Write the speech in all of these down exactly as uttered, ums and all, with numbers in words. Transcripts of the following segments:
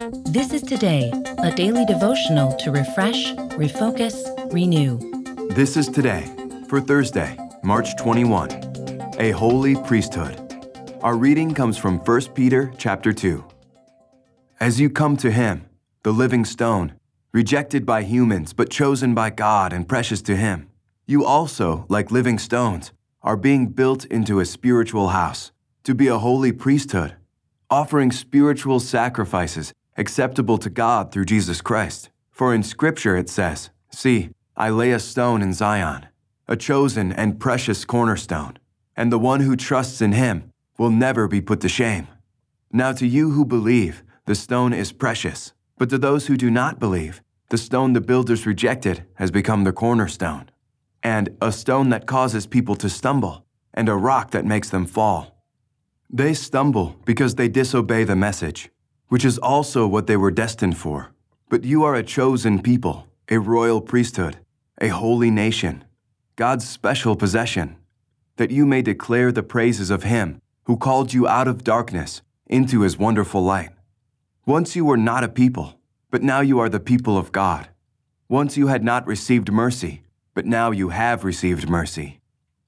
This is Today, a daily devotional to refresh, refocus, renew. This is Today for Thursday, March twenty-first, a holy priesthood. Our reading comes from First Peter chapter two. As you come to him, the living stone, rejected by humans but chosen by God and precious to him, you also, like living stones, are being built into a spiritual house to be a holy priesthood, offering spiritual sacrifices acceptable to God through Jesus Christ. For in Scripture it says, "See, I lay a stone in Zion, a chosen and precious cornerstone, and the one who trusts in him will never be put to shame." Now to you who believe, the stone is precious, but to those who do not believe, the stone the builders rejected has become the cornerstone, and a stone that causes people to stumble, and a rock that makes them fall. They stumble because they disobey the message, which is also what they were destined for. But you are a chosen people, a royal priesthood, a holy nation, God's special possession, that you may declare the praises of him who called you out of darkness into his wonderful light. Once you were not a people, but now you are the people of God. Once you had not received mercy, but now you have received mercy.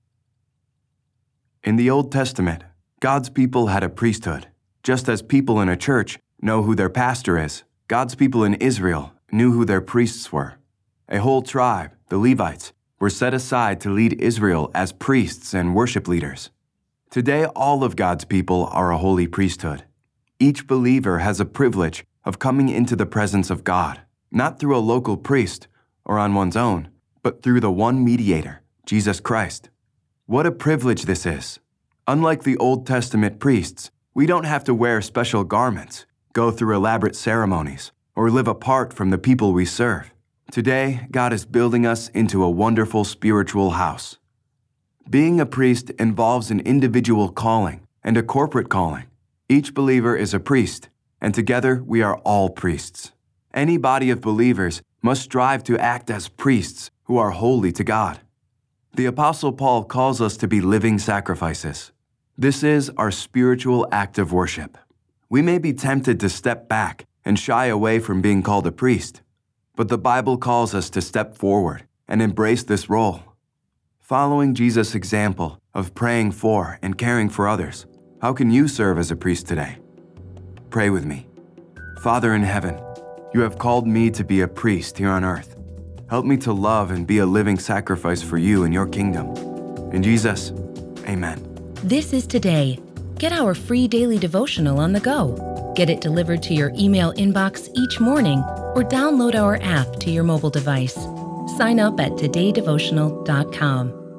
In the Old Testament, God's people had a priesthood. Just as people in a church know who their pastor is, God's people in Israel knew who their priests were. A whole tribe, the Levites, were set aside to lead Israel as priests and worship leaders. Today, all of God's people are a holy priesthood. Each believer has a privilege of coming into the presence of God, not through a local priest or on one's own, but through the one mediator, Jesus Christ. What a privilege this is! Unlike the Old Testament priests, we don't have to wear special garments, go through elaborate ceremonies, or live apart from the people we serve. Today, God is building us into a wonderful spiritual house. Being a priest involves an individual calling and a corporate calling. Each believer is a priest, and together we are all priests. Any body of believers must strive to act as priests who are holy to God. The Apostle Paul calls us to be living sacrifices. This is our spiritual act of worship. We may be tempted to step back and shy away from being called a priest, but the Bible calls us to step forward and embrace this role. Following Jesus' example of praying for and caring for others, how can you serve as a priest today? Pray with me. Father in heaven, you have called me to be a priest here on earth. Help me to love and be a living sacrifice for you and your kingdom. In Jesus, amen. This is Today. Get our free daily devotional on the go. Get it delivered to your email inbox each morning or download our app to your mobile device. Sign up at today devotional dot com.